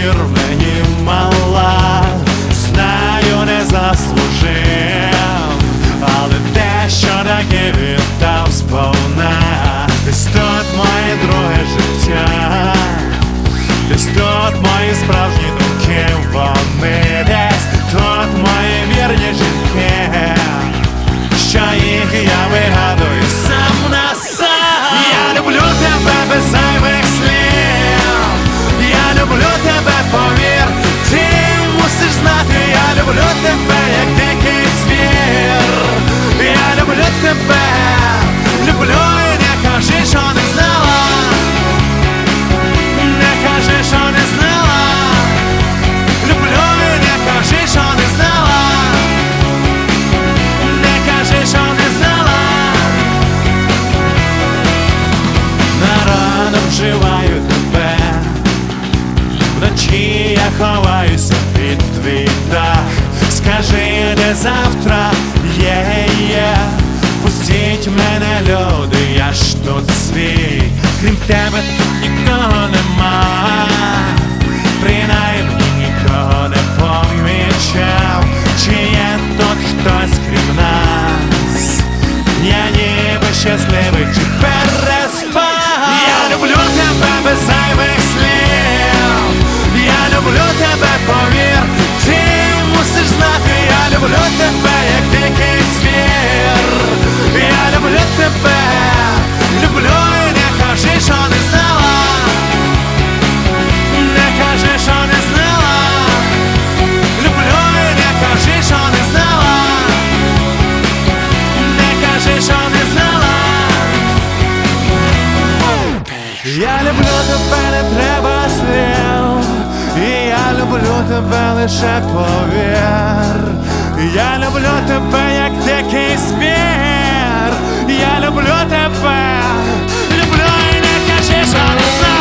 повір мені, мала, знаю, не заслужив, але те, що таке віддав сповна. Десь тут моє друге життя, десь тут мої справжні думки, вони десь тут мої вірні жінки, що їх я вигадую сам на сам. Я люблю тебе без зайвих слів, я люблю тебе, повір, ти мусиш знати, я люблю тебе, як дикий звір. Я люблю тебе, люблю і не кажи, що не знала, не кажи, що не знала, люблю і не кажи, що не знала, не кажи, що не знала. На ранок вживаю тебе, вночі я ховаюся під твій дах. Скажи, де завтра є, пустіть мене, люди, я ж тут свій. Крім тебе тут нікого нема, принаймні нікого не помічав. Чи є тут хтось крім нас? Я ніби щасливий, чи переспав. Я люблю тебе без зайвих слів, я люблю тебе, повір, ти мусиш знати, я люблю тебе, як дикий звір. Я люблю тебе, люблю і не кажи, що не знала, не кажи, що не знала, люблю і не кажи, що не знала, не кажи, що не знала. Я люблю тебе, не треба слів, і я люблю тебе, лише повір. Я люблю тебе, як дикий звір. Я люблю тебе, люблю і не кажи, що не знаю.